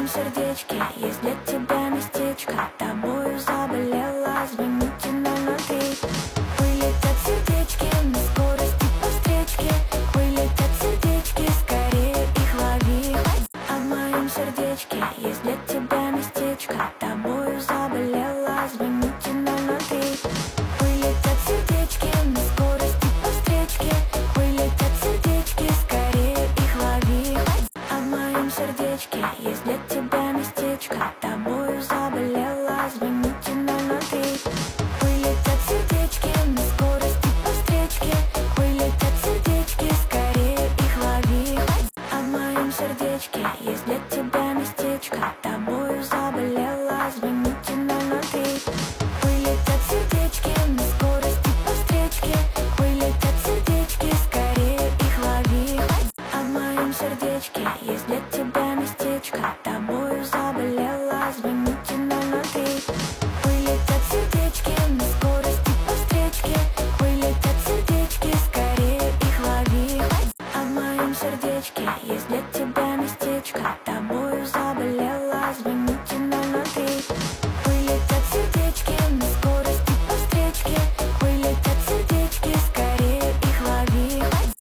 моем сердечке есть для тебя местечко. Тобою заболела, звоните 003. Вылетят сердечки на скорости по встречке. Вылетят сердечки, скорее их лови. А в моем сердечке есть для тебя местечко. Тобою заболела, звоните 003. Вылетят сердечки на скорости по встречке. Вылетят сердечки, скорее их лови. А в моем сердечке есть для тебя местечко. Тобою заболела, звоните 003. Вылетят сердечки на скорости по встречке. Вылетят сердечки, скорее их лови. А в моем сердечке есть для тебя местечко. Тобою заболела, звоните 003. Вылетят сердечки на скорости по встречке. Вылетят сердечки, скорее их лови. А в моем сердечке есть для тебя местечко. Тобою заболела, звоните 003. Вылетят сердечки на скорости по встречке. Вылетят сердечки, скорее их лови. А в моем сердечке есть для